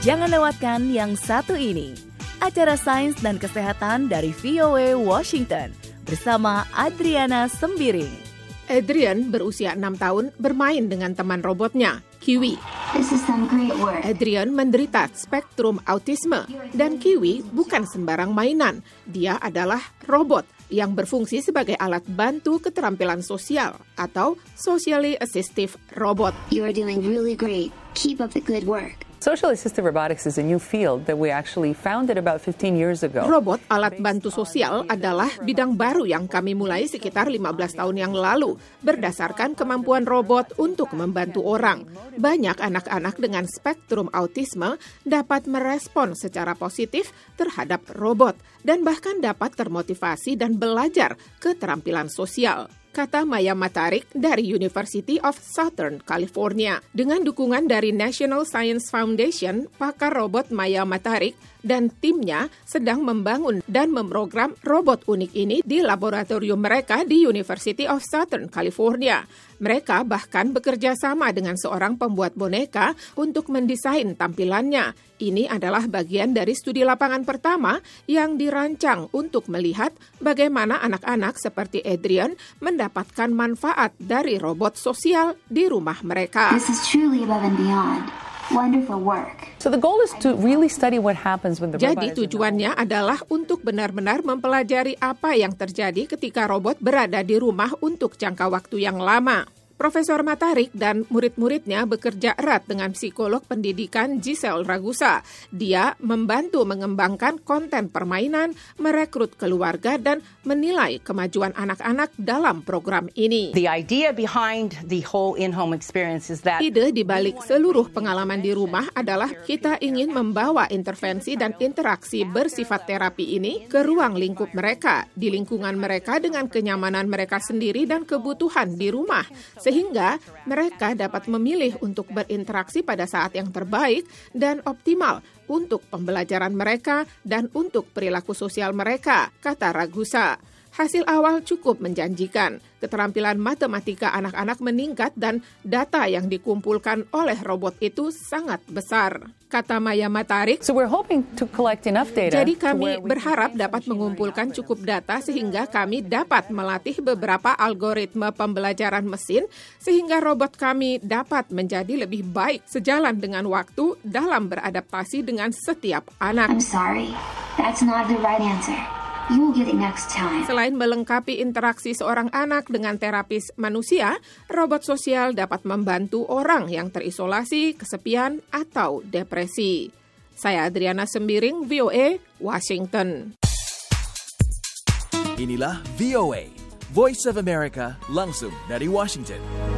Jangan lewatkan yang satu ini, acara sains dan kesehatan dari VOA Washington bersama Adriana Sembiring. Adrian berusia 6 tahun bermain dengan teman robotnya, Kiwi. Adrian menderita spektrum autisme dan Kiwi bukan sembarang mainan. Dia adalah robot yang berfungsi sebagai alat bantu keterampilan sosial atau socially assistive robot. You are doing really great. Keep up the good work. Social assistive robotics is a new field that we actually founded about 15 years ago. Robot alat bantu sosial adalah bidang baru yang kami mulai sekitar 15 tahun yang lalu berdasarkan kemampuan robot untuk membantu orang. Banyak anak-anak dengan spektrum autisme dapat merespon secara positif terhadap robot dan bahkan dapat termotivasi dan belajar keterampilan sosial, kata Maya Matarik dari University of Southern California. Dengan dukungan dari National Science Foundation, pakar robot Maya Matarik dan timnya sedang membangun dan memprogram robot unik ini di laboratorium mereka di University of Southern California. Mereka bahkan bekerja sama dengan seorang pembuat boneka untuk mendesain tampilannya. Ini adalah bagian dari studi lapangan pertama yang dirancang untuk melihat bagaimana anak-anak seperti Adrian mendapatkan manfaat dari robot sosial di rumah mereka. This is truly above and beyond. Wonderful work. So the goal is to really study what happens when the robot Jadi is in the tujuannya adalah untuk benar-benar mempelajari apa yang terjadi ketika robot berada di rumah untuk jangka waktu yang lama. Profesor Matarik dan murid-muridnya bekerja erat dengan psikolog pendidikan Giselle Ragusa. Dia membantu mengembangkan konten permainan, merekrut keluarga, dan menilai kemajuan anak-anak dalam program ini. The idea behind the whole in-home experience is that Ide di balik seluruh pengalaman di rumah adalah kita ingin membawa intervensi dan interaksi bersifat terapi ini ke ruang lingkup mereka, di lingkungan mereka dengan kenyamanan mereka sendiri dan kebutuhan di rumah, sehingga mereka dapat memilih untuk berinteraksi pada saat yang terbaik dan optimal untuk pembelajaran mereka dan untuk perilaku sosial mereka, kata Ragusa. Hasil awal cukup menjanjikan. Keterampilan matematika anak-anak meningkat dan data yang dikumpulkan oleh robot itu sangat besar, kata Maya Matarik. So we're hoping to collect enough data. Jadi kami berharap dapat mengumpulkan cukup data sehingga kami dapat melatih beberapa algoritma pembelajaran mesin sehingga robot kami dapat menjadi lebih baik sejalan dengan waktu dalam beradaptasi dengan setiap anak. I'm sorry. That's not the right answer. You'll get it next time. Selain melengkapi interaksi seorang anak dengan terapis manusia, robot sosial dapat membantu orang yang terisolasi, kesepian, atau depresi. Saya Adriana Sembiring, VOA, Washington. Inilah VOA, Voice of America, langsung dari Washington.